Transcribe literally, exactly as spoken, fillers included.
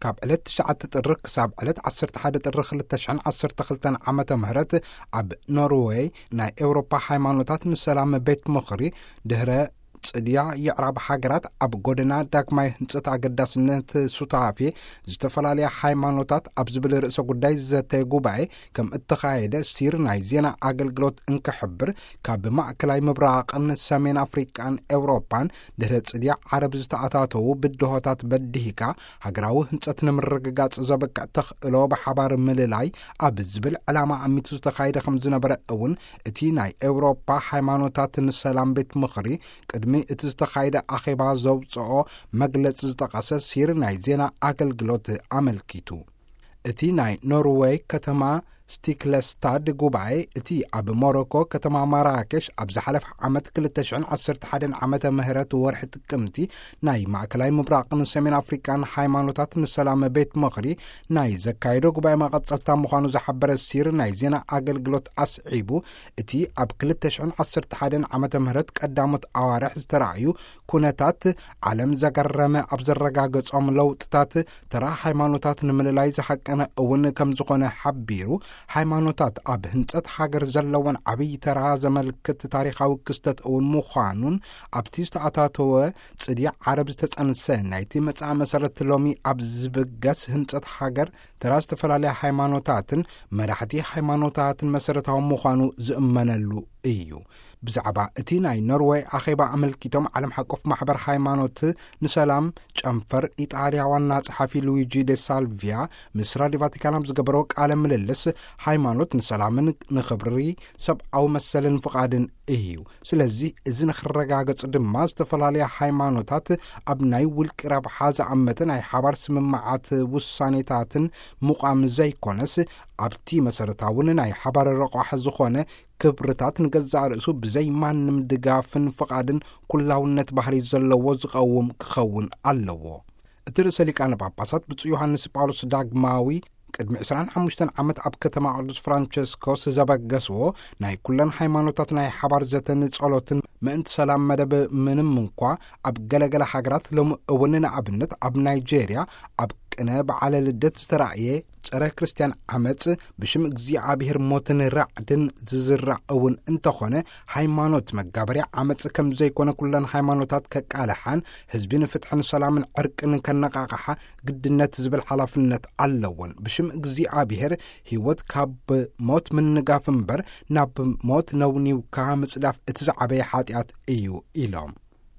كاب علت تشعة تطرق كساب علت عصرت حادة تطرق للتشعن عصرت تخلتان عامة مهرات عب نوروي نا أوروبا حيمانوتات السلام بيت مخري دهرة صديا يعرب حاجرات اب غودنا داكماي هنصت اقداسنت سوتافي زتفلاليا ሃይማኖታት اب زبل رئيس ጉዳይ زته ጉባኤ كم اتخايده سير ناي زينا አገልግሎት እንከሕብር ካብ ማዕከላይ ምብራቅን ሰሜን አፍሪካን ኤውሮፓን ድህረ ጽዲያ ዓረብ ዝተኣታተው ብድሆታት በድሂካ ሃገራዊ ህንጸት ንምርግጋጽ ዘበቃ ተኽእሎ በሓባር ምልላይ ኣብ ዝብል ዕላማ አሚቱ ዝተኻይደ ከም ዝነበረ እውን እቲ ናይ ኤውሮፓ ሃይማኖታት ንሰላም ቤት ምኽሪ ቅድሚ እቲ ዝተኻይደ ኣኼባ ዘውፅኦ መግለጽ ዝተቐሰ ሲር ናይ ዜና አገልግሎት አመልኪቱ እቲ ናይ ኖርዌይ ከተማ ستيكلستاد ጉባኤ እቲ ኣብ ሞሮኮ ከተማ ማራኬሽ ኣብ ዝሓለፈ ዓመት ክልተ ሽሕን ዓሰርተ ሓደን ዓመተ ምህረት ወርሒ ጥቅምቲ ናይ ማዕከላይ ምብራቅን ሰሜን አፍሪካን ሃይማኖታት ንሰላም ቤት ምኽሪ ናይ ዘካይዶ ጉባኤ መቐጸልታ ምዃኑ ዝሓበረ ሲር ናይ ዜና አገልግሎት ኣስዒቡ እቲ ኣብ ክልተ ሽሕን ዓሰርተ ሓደን ዓመተ ምህረት ቀዳሞት ኣዋርሕ ዝተራእዩ ኩነታት ዓለም ዘገረመ ኣብ ዘረጋገጾም ለውጥታት ተራ ሃይማኖታት ንምልላይ ዝሓቀነ እውን ከም ዝኾነ ሓቢሩ ሃይማኖታት ኣብ ህንጸት ሃገር ዘለወን ዓብይ ተራ ዘመልክት ታሪኻዊ ክስተት እውን ምዃኑን ኣብቲ ዝተኣታተወ ጽድያ ዓረብ ዝተጸንሰ ናይቲ መጽዓ መሰረት ሎሚ ኣብ ዝብገስ ህንጸት ሃገር ተራ ዝተፈላለያ ሃይማኖታትን መራሕቲ ሃይማኖታትን መሰረታዊ ምዃኑ ዝእመነሉ እዩ ብዛዕባ እቲ ናይ ኖርዌይ ኣኼባ አመልኪቶም ዓለም ሓቆፍ ማሕበር ሃይማኖት ንሰላም ጨንፈር ኢጣልያ ዋና ጸሓፊ ሉዊጂ ደ ሳልቪያ ምስ ራድዮ ቫቲካን ዝገበሮ ቃለ ምልልስ ሃይማኖት ንሰላምን ንኽብሪ ሰብኣዊ መሰልን ፍቓድን እዩ ስለዚ እዚ ንኽረጋገጽ ድማ ዝተፈላለያ ሃይማኖታት ኣብ ናይ ውልቂ ረብሓ ዝኣመተ ናይ ሓባር ስምምዓት ውሳኔታትን ምቋም ዘይኮነስ ኣብቲ መሰረታውን ናይ ሓባር ረቋሕ ዝኾነ ክብርታት ንገዛእ ርእሱ ብዘይ ማንም ድጋፍን ፍቓድን ኩላውነት ባህሪ ዘለዎ ዝቐውም ክኸውን ኣለዎ እቲ ርእሰ ሊቃነ ጳጳሳት ብፁዕ ዮሐንስ ጳውሎስ ዳግማዊ ቅድሚ عشرين وخمسة ዓመት ኣብ ከተማ ቅዱስ ፍራንቸስኮስ ዘበገስዎ ናይ ኩለን ሃይማኖታት ናይ ሓባር ዘተን ጸሎትን ምእንቲ ሰላም መደብ ምንም እንኳ ኣብ ገለገለ ሃገራት ሎም እውን ንኣብነት ኣብ ናይጄርያ ኣብ ቅነ በዓለ ልደት ዝተራእየ ጸረ ክርስቲያን ዓመጽ ብሽም እግዚአብሔር ሞትን ራዕድን ዝዝራዕ እውን እንተኾነ ሃይማኖት መጋበርያ ዓመጽ ከም ዘይኮነ ኩለን ሃይማኖታት ከቃለሓን ህዝብን ፍትሕን ሰላምን ዕርቅን ከነቃቃሓ ግድነት ዝብል ሓላፍነት ኣለዎን ብሽም እግዚአብሔር ህይወት ካብ ሞት ምንጋፍ እምበር ናብ ሞት ነውኒውካ ምጽዳፍ እቲ ዝዓበየ ሓጢአት እዩ ኢሎም